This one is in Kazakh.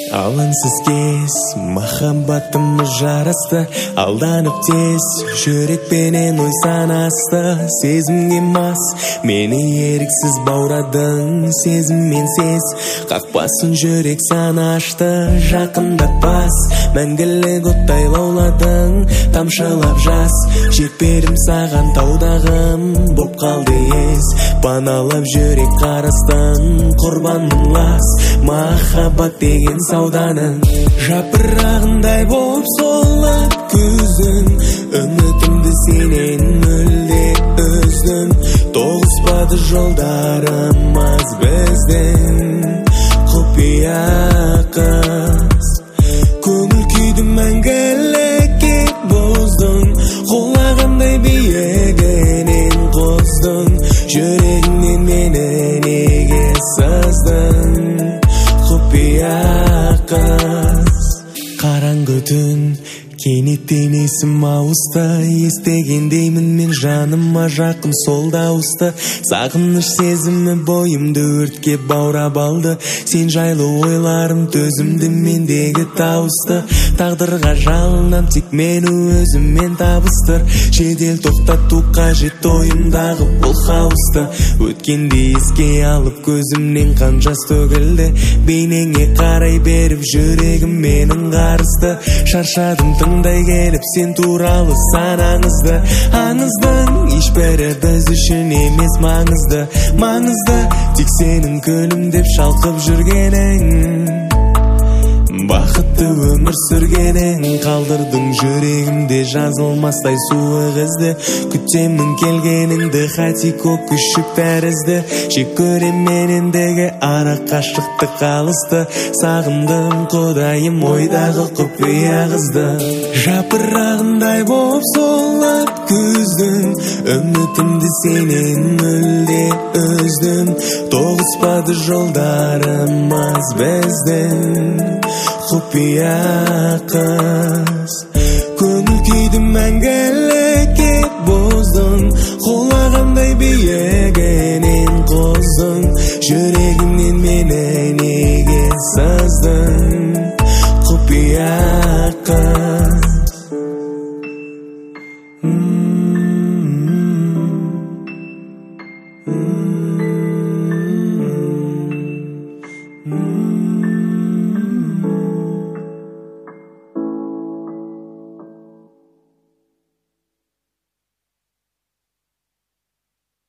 Алаңсыз кез махаббатымыз жарасты, алданып тез жүрекпенен ой санасты. Сезімге мас мені еріксіз баурадың, сезіммен сез қақпасын жүрек сана ашты. Жақындатпас мәңгілік оттай лауладың, тамшылап жас жетпедім саған таудағым. Боп қалды ес паналап жүрек қарастың, құрбанмын лас махаббат деген сауданың. Жапырағындай боп солып күздің, үмітімді сенен мүлде үздім. Тоғыспады жолдарымыз біздің, құпия қыз. Көңіл күйді мәңгілікке боздың, құлағандай биігінен қоздың. Жүрегіңнен мені неге сыздың, құпия қыз. Қараңғы түн кенеттен есім ауысты, естегендеймін мен жаныма жақын сол дауысты. Сағыныш сезімі бойымды өртке баурап алды, сен жайлы ойларым төзімді мендегі тауысты. Тағдырға жалынам тек мені өзіммен табыстыр, жедел тоқтату қажет ойымдағы бұл хаосты. Өткенде еске алып көзімнен қан жас төгілді, бейнеңе қарай беріп жүрегім менің қарысты. Шаршадым тыңдай келіп сен туралы санаңызды, аңыздың ешбірі біз үшін емес маңызды. Маңызды тек сенің күлімдеп шалқып жүргенің, бақытты өмір сүргенің. Қалдырдың жүрегімде жазылмастай суық ізді, күтемін келгеніңді хатико күшік тәрізді. Жек көрем мен ендігі ара қашықтық қалысты, сағындым құдайым ойдағы құпия қызды. Жапырағындай боп солып күздің, үмітімді сенен мүлде үздім. Тоғыспады жолдарымыз біздің, құпия қыз. Көңіл күйді мәңгілікке боздың, құлағымдай биігінен қоздың. Жүрегімнен мені неге сыздың,